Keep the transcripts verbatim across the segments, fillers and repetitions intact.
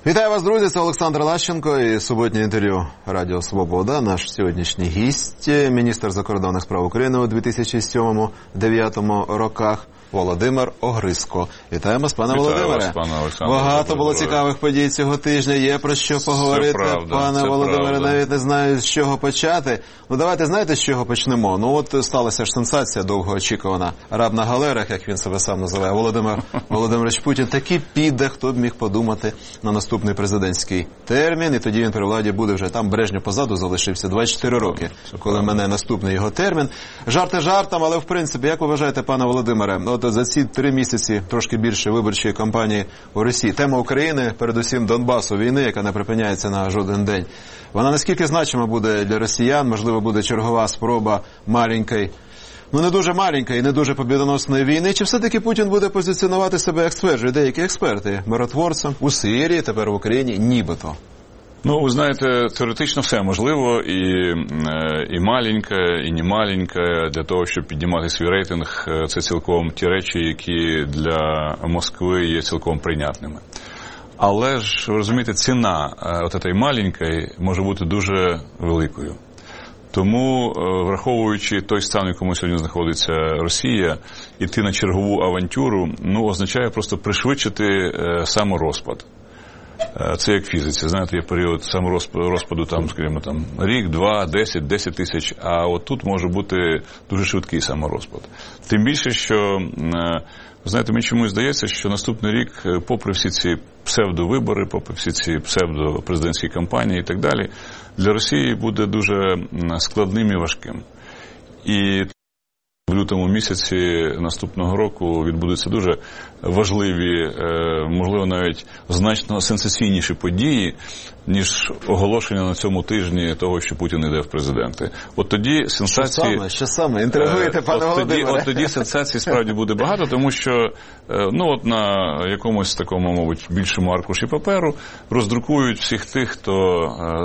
Вітаю вас, друзі, це Олександр Лащенко і суботнє інтерв'ю Радіо Свобода. Наш сьогоднішній гість, міністр закордонних справ України у дві тисячі сьомому - дві тисячі дев'ятому роках Володимир Огризко. Вітаємо вас, пане Вітаю Володимире. вас, пане Олександре. Багато було цікавих подій цього тижня, є про що поговорити. Правда, пане Володимире, правда. навіть не знаю, з чого почати. Ну, давайте, знаєте, з чого почнемо? Ну, от сталася ж сенсація довгоочікувана. Раб на галерах, як він себе сам називає, Володимир Володимирович Путін. Таки піде, хто б міг подумати, на наступний президентський термін. І тоді він при владі буде вже там, Брежнєв позаду залишився двадцять чотири роки, коли мене наступний його термін. Жарти жартом, але в принципі, як ви вважаєте, пане Володимире, от за ці три місяці, трошки більше виборчої кампанії у Росії, тема України, передусім Донбасу, війни, яка не припиняється на жоден день, вона наскільки значима буде для росіян? Можливо, буде чергова спроба маленької, ну не дуже маленької, не дуже побідоносної війни, чи все-таки Путін буде позиціонувати себе, як стверджують деякі експерти, миротворцем у Сирії, тепер в Україні, нібито? Ну, ви знаєте, теоретично все можливо, і, і маленька, і не маленька, для того, щоб піднімати свій рейтинг, це цілком ті речі, які для Москви є цілком прийнятними. Але ж, ви розумієте, ціна от цієї маленької може бути дуже великою. Тому, враховуючи той стан, в якому сьогодні знаходиться Росія, іти на чергову авантюру, ну, означає просто пришвидшити саморозпад. Це як в фізиці, знаєте, є період саморозпаду, там, скажімо, там, рік, два, десять, десять тисяч, а от тут може бути дуже швидкий саморозпад. Тим більше, що, знаєте, мені чомусь здається, що наступний рік, попри всі ці псевдовибори, попри всі ці псевдопрезидентські кампанії і так далі, для Росії буде дуже складним і важким. І в лютому місяці наступного року відбудуться дуже важливі, можливо, навіть значно сенсаційніші події, ніж оголошення на цьому тижні того, що Путін йде в президенти. От тоді сенсації... Що саме? Що саме? Інтригуєте, пане Володимире? От тоді сенсацій справді буде багато, тому що ну, от на якомусь такому, мабуть, більшому аркуші паперу роздрукують всіх тих, хто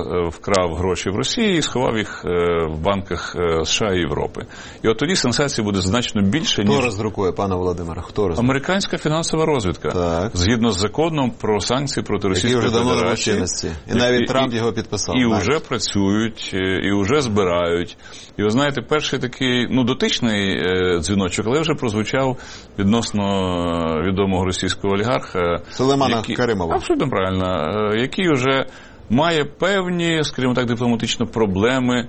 вкрав гроші в Росії і сховав їх в банках США і Європи. І от тоді сенсацій буде значно більше, ніж... Хто роздрукує, пане Володимире? Хто роздрукує? Американська фінансова розвідка. Так. Згідно з законом про санкції проти Російської Федерації. Який вже давно Федерації. І навіть і, Трамп його підписав. І вже працюють, і вже збирають. І ви знаєте, перший такий, ну, дотичний е, дзвіночок, але вже прозвучав відносно відомого російського олігарха. Сулеймана який, Каримова. Абсолютно правильно. Е, який вже має певні, скажімо так, дипломатично проблеми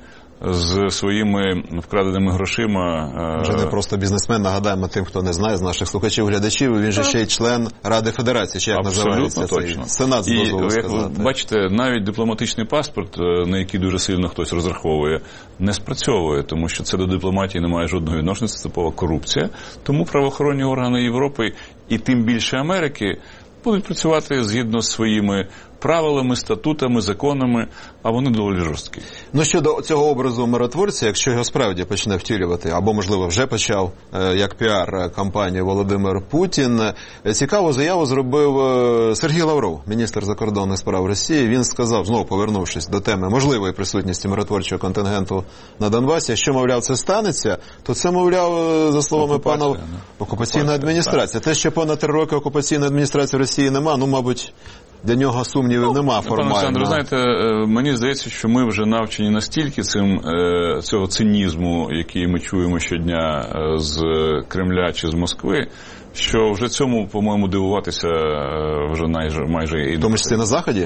з своїми вкраденими грошима. Вже не просто бізнесмен, нагадаємо тим, хто не знає, з наших слухачів-глядачів, він же ще й член Ради Федерації, чи як Абсолютно називається точно. Цей Сенат, з дозволу І, сказати. як ви бачите, навіть дипломатичний паспорт, на який дуже сильно хтось розраховує, не спрацьовує, тому що це до дипломатії не має жодного відношення, це типова корупція. Тому правоохоронні органи Європи і тим більше Америки будуть працювати згідно з своїми правилами, статутами, законами, а вони доволі жорсткі. Ну, щодо цього образу миротворця, якщо його справді почне втілювати, або, можливо, вже почав, як піар-кампанію Володимир Путін, цікаву заяву зробив Сергій Лавров, міністр закордонних справ Росії. Він сказав, знову повернувшись до теми можливої присутності миротворчого контингенту на Донбасі, якщо, мовляв, це станеться, то це, мовляв, за словами пана, окупаційна, окупаційна адміністрація. Те, що понад три роки окупаційної адміністрації Росії нема, ну, мабуть, для нього сумнівів ну, нема формально. Пане Олександр, знаєте, мені здається, що ми вже навчені настільки цим, цього цинізму, який ми чуємо щодня з Кремля чи з Москви, що вже цьому, по-моєму, дивуватися вже майже, майже і... В тому числі на Заході?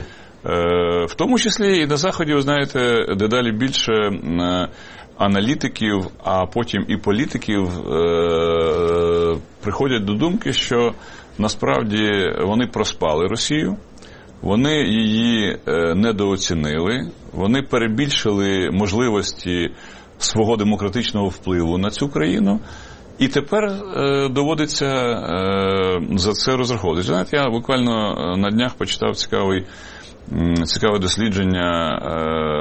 В тому числі і на Заході, ви знаєте, дедалі більше аналітиків, а потім і політиків приходять до думки, що насправді вони проспали Росію, вони її недооцінили, вони перебільшили можливості свого демократичного впливу на цю країну, і тепер е, доводиться е, за це розраховуватися. Знаєте, я буквально на днях почитав цікавий, цікаве дослідження е,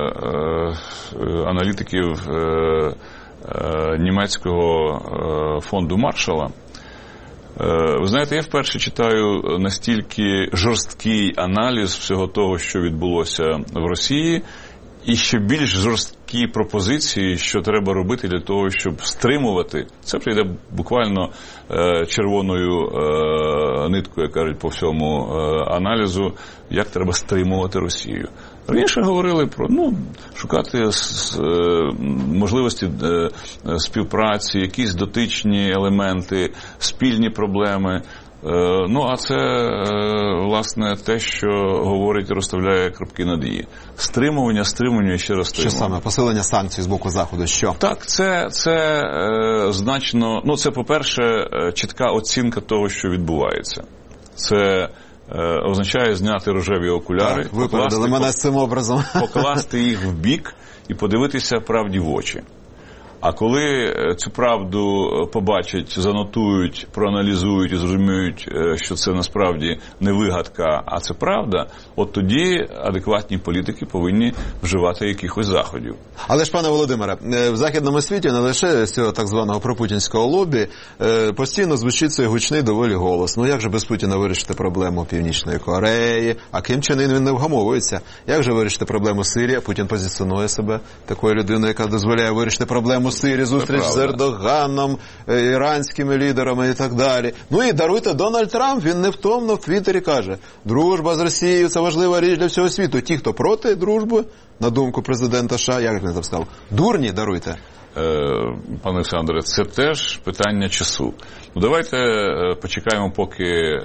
е, аналітиків е, е, німецького е, фонду Маршалла. Ви знаєте, я вперше читаю настільки жорсткий аналіз всього того, що відбулося в Росії, і ще більш жорсткі пропозиції, що треба робити для того, щоб стримувати. Це прийде буквально е, червоною е, ниткою, як кажуть, по всьому е, аналізу, як треба стримувати Росію. Раніше говорили про, ну, шукати с, е, можливості е, співпраці, якісь дотичні елементи, спільні проблеми. Ну, а це, власне, те, що говорить і розставляє крапки над «і». Стримування, стримування і ще раз стримування. Що саме? Посилення санкцій з боку Заходу? Що? Так, це, це е, значно, ну, це, по-перше, чітка оцінка того, що відбувається. Це е, означає зняти рожеві окуляри, так, ви покласти, мене з цим образом. покласти їх в бік і подивитися правді в очі. А коли цю правду побачать, занотують, проаналізують і зрозуміють, що це насправді не вигадка, а це правда, от тоді адекватні політики повинні вживати якихось заходів. Але ж, пане Володимире, в західному світі, не лише з цього так званого пропутінського лобі, постійно звучить цей гучний доволі голос. Ну як же без Путіна вирішити проблему Північної Кореї? А Ким Чен Ін, він не вгамовується. Як же вирішити проблему Сирії? Путін позиціонує себе такою людиною, яка дозволяє вирішити проблему Сирії, зустріч з Ердоганом, іранськими лідерами і так далі. Ну і даруйте, Дональд Трамп, він невтомно в Твіттері каже, дружба з Росією – це важлива річ для всього світу. Ті, хто проти дружби, на думку президента США, як він там сказав, дурні, даруйте. Пане Олександре, це теж питання часу. Ну, давайте почекаємо, поки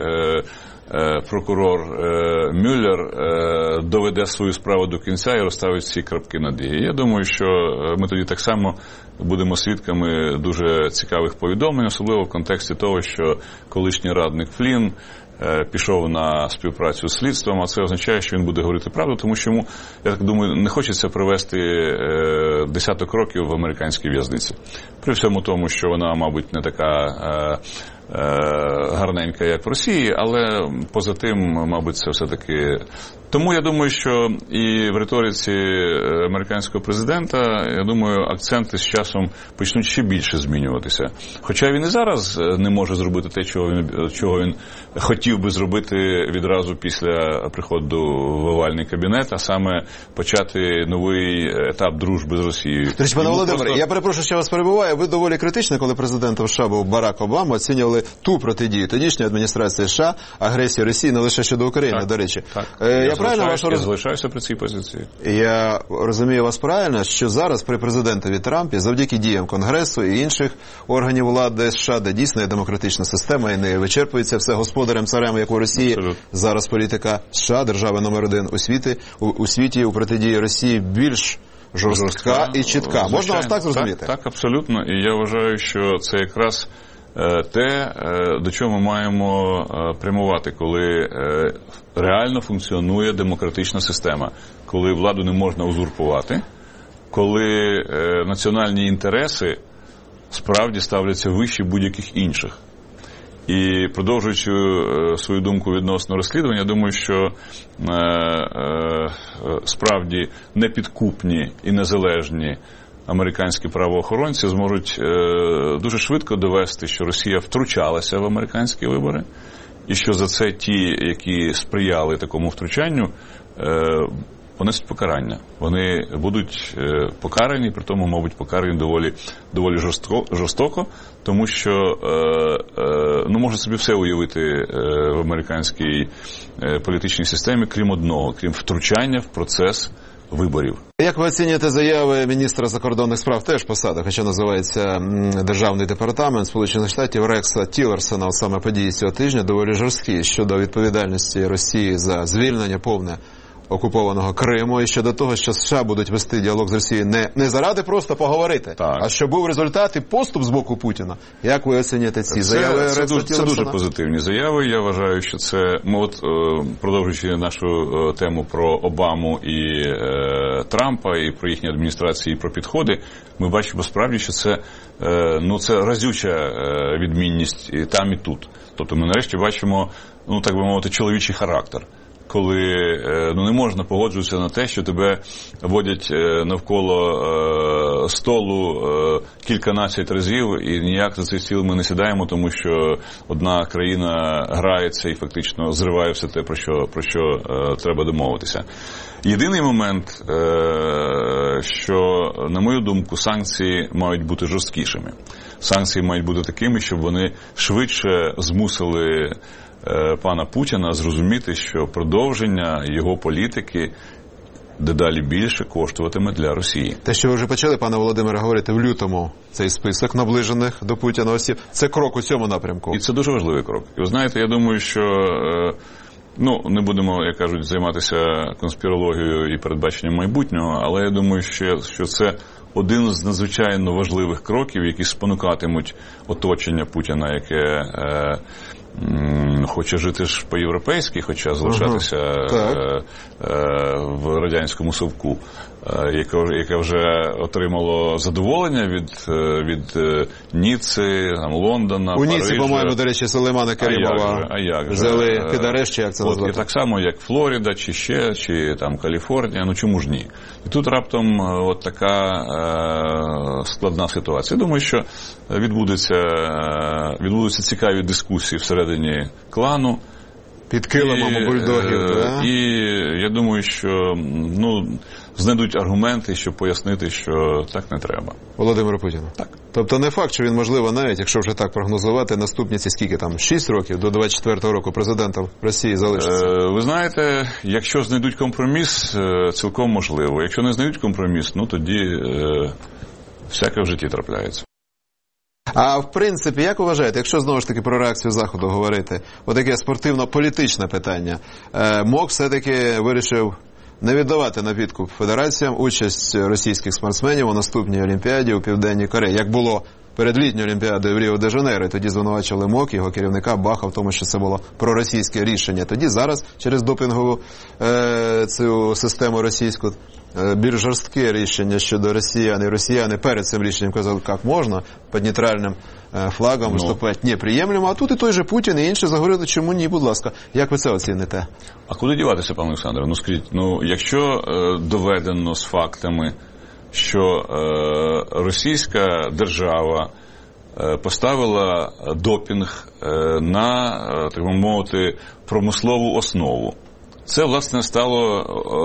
прокурор Мюллер доведе свою справу до кінця і розставить всі крапки над «і». Я думаю, що ми тоді так само будемо свідками дуже цікавих повідомлень, особливо в контексті того, що колишній радник Флін пішов на співпрацю з слідством, а це означає, що він буде говорити правду, тому що йому, я так думаю, не хочеться провести десяток років в американській в'язниці. При всьому тому, що вона, мабуть, не така гарненька, як в Росії, але поза тим, мабуть, це все-таки... Тому я думаю, що і в риториці американського президента, я думаю, акценти з часом почнуть ще більше змінюватися. Хоча він і зараз не може зробити те, чого він, чого він хотів би зробити відразу після приходу в овальний кабінет, а саме почати новий етап дружби з Росією. Тож, пане Володимире, просто... я перепрошую, що вас перебуваю. Ви доволі критично, коли президентом США був Барак Обама, оцінювали ту протидію тодішньої адміністрації США агресії Росії не лише щодо України, так, до речі. Так. Е, я правильно вас роз... залишаюся при цій позиції. Я розумію вас правильно, що зараз при президентові Трампі, завдяки діям Конгресу і інших органів влади США, де дійсно є демократична система і не вичерпується все господарем, царем, як у Росії, абсолютно. Зараз політика США, держава номер один у світі, у, у світі у протидії Росії більш жорстка, жорстка і чітка. Звичайно. Можна вас так зрозуміти? Так, так, абсолютно. І я вважаю, що це якраз те, до чого ми маємо прямувати, коли реально функціонує демократична система, коли владу не можна узурпувати, коли національні інтереси справді ставляться вище будь-яких інших. І продовжуючи свою думку відносно розслідування, думаю, що справді непідкупні і незалежні американські правоохоронці зможуть е, дуже швидко довести, що Росія втручалася в американські вибори, і що за це ті, які сприяли такому втручанню, е, понесуть покарання. Вони будуть е, покарані, при тому, мабуть, покарані доволі, доволі жорстко, жорстоко, тому що е, е, ну, можна собі все уявити е, в американській е, політичній системі, крім одного, крім втручання в процес виборів. Як ви оцінюєте заяви міністра закордонних справ, теж посада, хоча називається Державний департамент Сполучених Штатів, Рекса Тілерсона, саме події цього тижня, доволі жорсткі щодо відповідальності Росії за звільнення повне окупованого Криму і щодо того, що США будуть вести діалог з Росією не, не заради просто поговорити, так. а щоб був результат і поступ з боку Путіна. Як ви оцінюєте ці це, заяви Рекса Тілерсона? Це дуже позитивні заяви. Я вважаю, що це, ми от, продовжуючи нашу тему про Обаму і е, Трампа, і про їхні адміністрації, і про підходи, ми бачимо справді, що це, е, ну, це разюча відмінність і там, і тут. Тобто ми нарешті бачимо, ну, так би мовити, чоловічий характер. коли ну, не можна погоджуватися на те, що тебе водять навколо столу кільканадцять разів, і ніяк за цей стіл ми не сідаємо, тому що одна країна грається і фактично зриває все те, про що, про що треба домовитися. Єдиний момент, що, на мою думку, санкції мають бути жорсткішими. Санкції мають бути такими, щоб вони швидше змусили пана Путіна зрозуміти, що продовження його політики дедалі більше коштуватиме для Росії. Те, що ви вже почали, пане Володимире, говорити в лютому, цей список наближених до Путіна осіб, це крок у цьому напрямку. І це дуже важливий крок. І ви знаєте, я думаю, що ну, не будемо, як кажуть, займатися конспірологією і передбаченням майбутнього, але я думаю, що, що це один з надзвичайно важливих кроків, які спонукатимуть оточення Путіна, яке е, м, хоче жити ж по-європейськи, хоча залишатися е, е, в радянському совку, е, яке, яке вже отримало задоволення від, від Ніцци, там, Лондона, у Парижа. Ніцці, по-моєму, до речі, Сулеймана Керімова взяли під арешт, чи як це назвати? І так само, як Флорида, чи ще, чи там Каліфорнія, ну чому ж ні? І тут раптом от така е, складна ситуація. Я думаю, що відбудеться, відбудуться цікаві дискусії всередині клану. Під килимом у бульдогів, е, да? І я думаю, що ну, знайдуть аргументи, щоб пояснити, що так не треба. Володимиру Путіну? Так. Тобто не факт, що він, можливо, навіть, якщо вже так прогнозувати, наступні ці скільки там, шість років до двадцять четвертого року президентом Росії залишиться? Е, ви знаєте, якщо знайдуть компроміс, цілком можливо. Якщо не знайдуть компроміс, ну тоді е, всяке в житті трапляється. А в принципі, як вважаєте, якщо знову ж таки про реакцію Заходу говорити, отаке спортивно-політичне питання, е, МОК все-таки вирішив не віддавати на підкуп федераціям участь російських спортсменів у наступній Олімпіаді у Південній Кореї, як було перед літньою Олімпіадою в Ріо-де-Жанейро. Тоді звинувачували МОК, його керівника Баха в тому, що це було проросійське рішення. Тоді зараз через допінгову е, цю систему російську е, більш жорстке рішення щодо росіян. І росіяни перед цим рішенням казали, як можна під нейтральним е, флагом виступати ну. неприємлемо. А тут і той же Путін, і інші заговорили, чому ні, будь ласка. Як ви це оціните? А куди діватися, пане Олександре? Ну скажіть, ну якщо е, доведено з фактами, що е, російська держава е, поставила допінг е, на, е, так би мовити, промислову основу. Це, власне, стало е,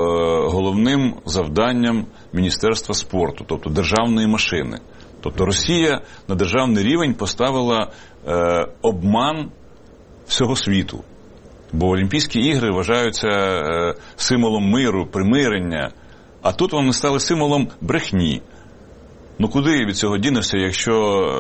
головним завданням Міністерства спорту, тобто державної машини. Тобто Росія на державний рівень поставила е, обман всього світу. Бо Олімпійські ігри вважаються е, символом миру, примирення. А тут вони стали символом брехні. Ну куди від цього дінешся, якщо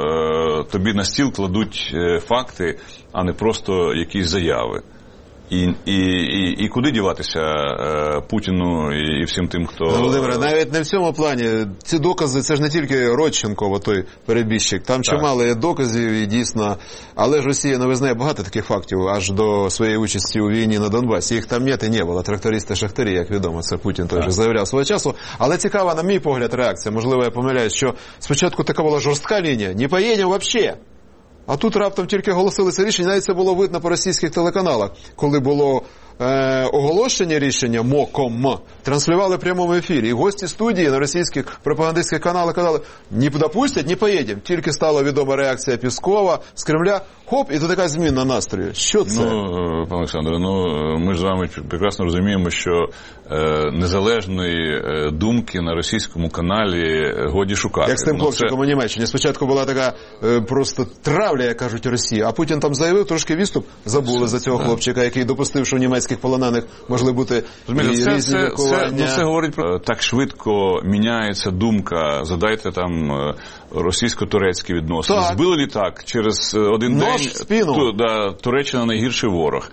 е, тобі на стіл кладуть е, факти, а не просто якісь заяви? І, і, і, і куди діватися е, Путіну і, і всім тим, хто... Володимире, навіть не в цьому плані. Ці докази, це ж не тільки Родченко, той перебіжчик. Там так. Чимало є доказів і дійсно... Але ж Росія не визнає багато таких фактів аж до своєї участі у війні на Донбасі. Їх там нет і не було. Трактористи-шахтарі, як відомо, це Путін той же заявляв свого часу. Але цікава, на мій погляд, реакція. Можливо, я помиляюсь, що спочатку така була жорстка лінія. Не поїдемо взагалі. А тут раптом тільки оголосилися рішення, навіть це було видно по російських телеканалах, коли було е, оголошення рішення МОКом, транслювали в прямому ефірі. І гості студії на російських пропагандистських каналах казали, не допустять, не поїдемо. Тільки стала відома реакція Піскова з Кремля, хоп, і то така зміна настрою. Що це? Ну, пане Олександре, ну, ми ж з вами прекрасно розуміємо, що е, незалежної е, думки на російському каналі годі шукати. Як з тим ну, хлопчиком це... у Німеччині. Спочатку була така е, просто травля, як кажуть, Росії, а Путін там заявив трошки відступ, забули за цього хлопчика, який допустив, що в німецьких полонених могли бути Розумієте, і це, різні це, лікування. Це, ну, це говорить про так швидко міняється думка. Задайте там російсько-турецькі відносини. Так. Збили літак через один Нож день. в спину. Ту, да, Туреччина найгірший ворог.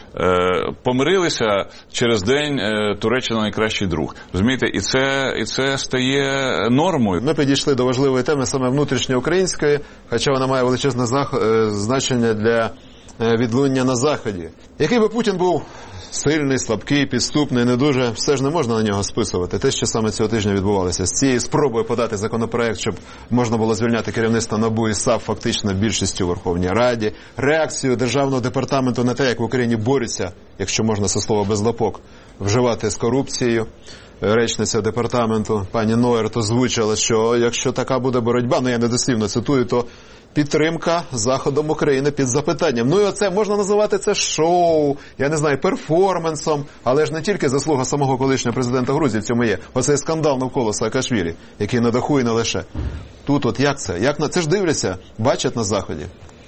Е, помирилися через день. е, Туреччина найкращий друг. Розумієте, і це і це стає нормою. Ми підійшли до важливої теми саме внутрішньоукраїнської, хоча вона має величезне значення для відлуння на Заході. Який би Путін був сильний, слабкий, підступний, не дуже, все ж не можна на нього списувати. Те, що саме цього тижня відбувалося. З цією спробою подати законопроект, щоб можна було звільняти керівництво НАБУ і САП фактично більшістю у Верховній Раді, реакцію Державного департаменту на те, як в Україні борються, якщо можна це слово без лапок, вживати з корупцією. Речниця департаменту пані Ноєрт озвучила, що якщо така буде боротьба, ну я недослівно цитую, то підтримка Заходом України під запитанням. Ну і оце, можна називати це шоу, я не знаю, перформансом, але ж не тільки заслуга самого колишнього президента Грузії в цьому є. Оцей скандал навколо Саакашвілі, який на даху і не лише. Тут от як це? Як на це ж дивляться, бачать на Заході?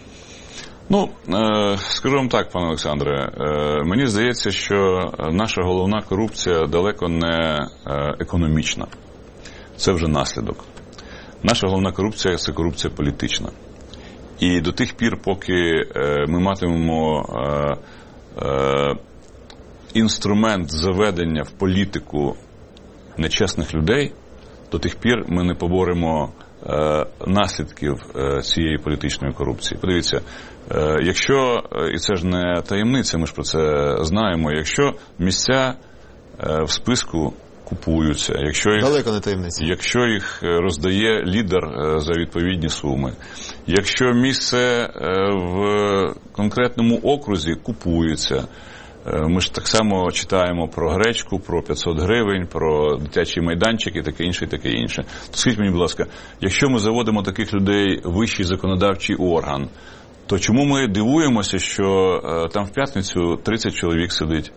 Ну, е, скажу вам так, пане Олександре, е, мені здається, що наша головна корупція далеко не е, економічна. Це вже наслідок. Наша головна корупція – це корупція політична. І до тих пір, поки е, ми матимемо е, е, інструмент заведення в політику нечесних людей, до тих пір ми не поборемо е, наслідків е, цієї політичної корупції. Подивіться, е, якщо, і це ж не таємниця, ми ж про це знаємо, якщо місця е, в списку купуються, якщо їх, далеко не таємниця. Якщо їх роздає лідер за відповідні суми, якщо місце в конкретному окрузі купується, ми ж так само читаємо про гречку, про п'ятсот гривень, про дитячий майданчик і таке інше, і таке інше. То скажіть мені, будь ласка, якщо ми заводимо таких людей в вищий законодавчий орган, то чому ми дивуємося, що там в п'ятницю тридцять чоловік сидить?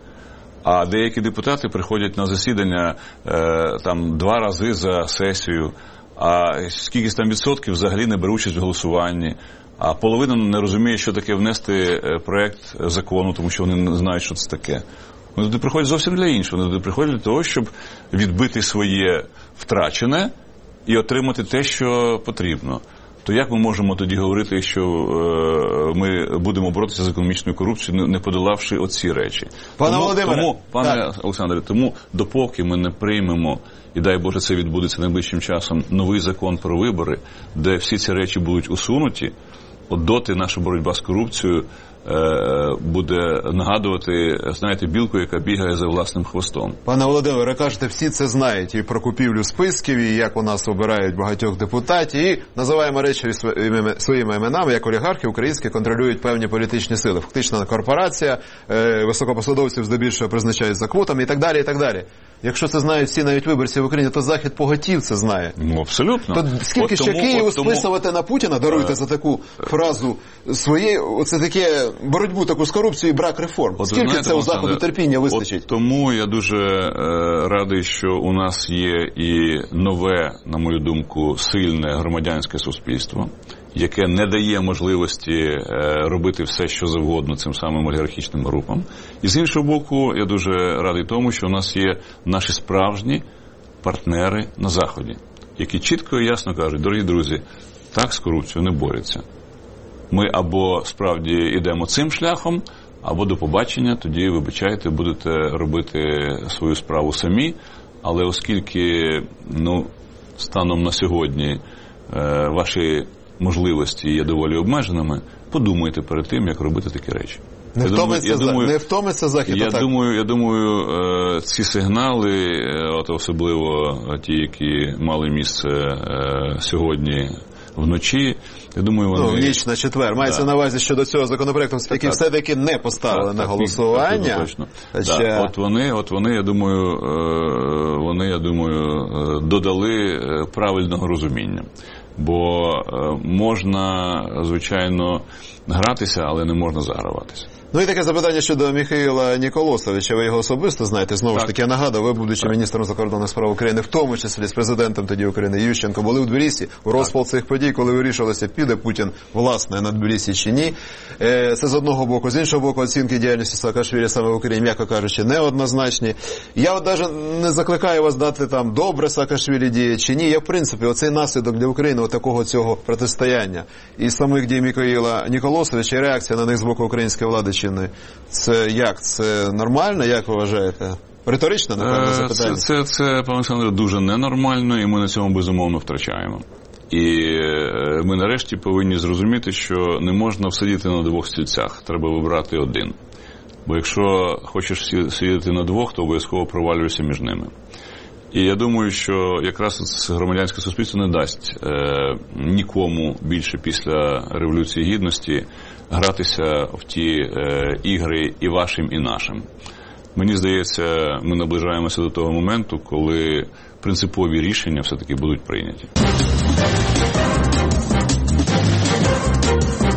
А деякі депутати приходять на засідання е, там два рази за сесію, а скільки там відсотків взагалі не беруть участь в голосуванні, а половина не розуміє, що таке внести проект закону, тому що вони не знають, що це таке. Вони туди приходять зовсім для іншого. Вони туди приходять для того, щоб відбити своє втрачене і отримати те, що потрібно. То як ми можемо тоді говорити, що е, ми будемо боротися з економічною корупцією, не подолавши оці речі? Пане тому, Володимире, тому, пане Олександре, тому допоки ми не приймемо, і дай Боже це відбудеться найближчим часом, новий закон про вибори, де всі ці речі будуть усунуті, от доти наша боротьба з корупцією е, буде нагадувати, знаєте, білку, яка бігає за власним хвостом. Пане Володимире, кажете, всі це знають і про купівлю списків, і як у нас обирають багатьох депутатів, і називаємо речі своїми іменами, як олігархи українські контролюють певні політичні сили. Фактично корпорація, е, високопосадовців здебільшого призначають за квотами і так далі, і так далі. Якщо це знають всі навіть виборці в Україні, то Захід поготів це знає. Ну, абсолютно. То скільки от ще тому, Києву тому... списувати на Путіна, даруйте за таку фразу своєї, оце таке боротьбу таку з корупцією і брак реформ. От, скільки знаєте, це у Заходу терпіння вистачить? От тому я дуже е, радий, що у нас є і нове, на мою думку, сильне громадянське суспільство, яке не дає можливості е, робити все, що завгодно цим самим олігархічним групам. І з іншого боку, я дуже радий тому, що у нас є наші справжні партнери на Заході, які чітко і ясно кажуть: дорогі друзі, так з корупцією не борються. Ми або справді йдемо цим шляхом, або до побачення, тоді, вибачайте, будете робити свою справу самі, але оскільки, ну, станом на сьогодні е, ваші можливості є доволі обмеженими, подумайте перед тим, як робити такі речі. Не втомиться, думаю, не втомиться Захід. Я так. думаю, я думаю, ці сигнали, от особливо ті, які мали місце сьогодні вночі, я думаю, вони... Ну, в ніч на четвер. Мається да. на увазі щодо цього законопроекту, який так, все-таки не поставили так, на так, голосування. Так, точно. Ще... Да. От вони, от вони, я думаю, вони, я думаю, додали правильного розуміння. Бо можна, звичайно, гратися, але не можна заграватися. Ну і таке запитання щодо Михайла Ніколосовича. Ви його особисто знаєте. Знову так. ж таки, я нагадую, ви, будучи так. міністром закордонних справ України, в тому числі з президентом тоді України Ющенко, були у Тбілісі у розпал цих подій, коли вирішувалося, піде Путін, власне, на Тбілісі чи ні. Це з одного боку. З іншого боку, оцінки діяльності Саакашвілі саме в Україні, м'яко кажучи, неоднозначні. Я от навіть не закликаю вас дати там, добре Саакашвілі діє чи ні. Я, в принципі, оцей наслідок для України, такого цього протистояння і самих дій Михайла Ніколосовича, і реакція на них з боку української влади, це як? Це нормально, як ви вважаєте? Риторично, напевно, запитання? Це, це, це, пане Олександре, дуже ненормально, і ми на цьому, безумовно, втрачаємо. І ми нарешті повинні зрозуміти, що не можна всидіти на двох стільцях, треба вибрати один. Бо якщо хочеш сидіти на двох, то обов'язково провалюєшся між ними. І я думаю, що якраз громадянське суспільство не дасть е, нікому більше після Революції Гідності гратися в ті е, ігри і вашим, і нашим. Мені здається, ми наближаємося до того моменту, коли принципові рішення все-таки будуть прийняті.